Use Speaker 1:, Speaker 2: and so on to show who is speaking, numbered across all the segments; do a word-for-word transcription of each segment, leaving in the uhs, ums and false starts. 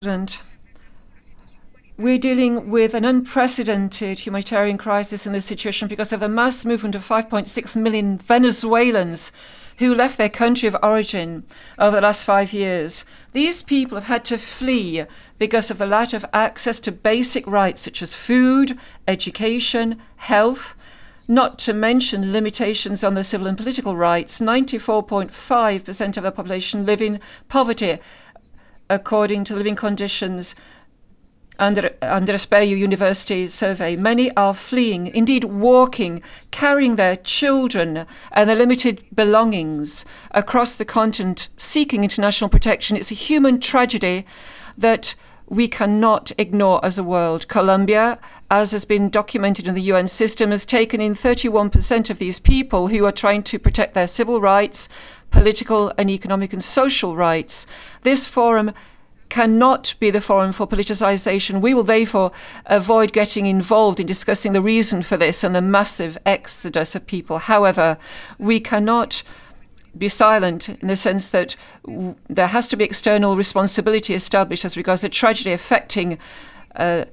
Speaker 1: President. We're dealing with an unprecedented humanitarian crisis in this situation because of the mass movement of five point six million Venezuelans who left their country of origin over the last five years. These people have had to flee because of the lack of access to basic rights such as food, education, health, not to mention limitations on their civil and political rights. ninety-four point five percent of the population live in poverty, according to Living Conditions under Andrés Bello University survey. Many are fleeing, indeed walking, carrying their children and their limited belongings across the continent, seeking international protection. It's a human tragedy that we cannot ignore as a world. Colombia, as has been documented in the U N system, has taken in thirty-one percent of these people who are trying to protect their civil rights, political and economic and social rights. This forum cannot be the forum for politicization. We will therefore avoid getting involved in discussing the reason for this and the massive exodus of people. However, we cannot be silent in the sense that w- there has to be external responsibility established as regards the tragedy affecting. Uh,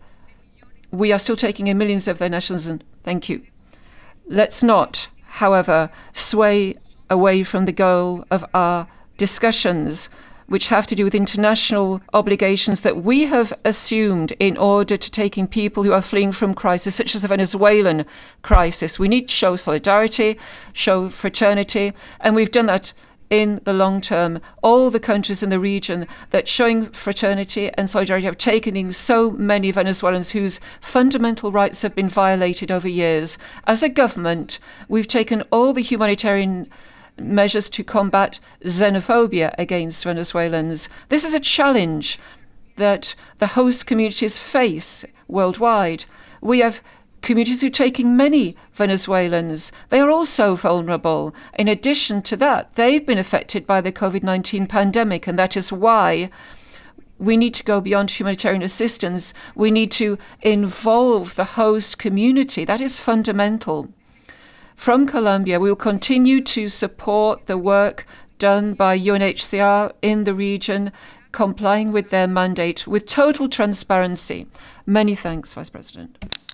Speaker 1: we are still taking in millions of their nationals. And thank you. Let's not, however, sway away from the goal of our discussions, which have to do with international obligations that we have assumed in order to take in people who are fleeing from crisis, such as the Venezuelan crisis. We need to show solidarity, show fraternity, and we've done that in the long term. All the countries in the region that showing fraternity and solidarity have taken in so many Venezuelans whose fundamental rights have been violated over years. As a government, we've taken all the humanitarian measures to combat xenophobia against Venezuelans. This is a challenge that the host communities face worldwide. We have communities who are taking many Venezuelans. They are also vulnerable. In addition to that, they've been affected by the COVID nineteen pandemic, and that is why we need to go beyond humanitarian assistance. We need to involve the host community. That is fundamental. From Colombia, we will continue to support the work done by U N H C R in the region, complying with their mandate with total transparency. Many thanks, Vice President.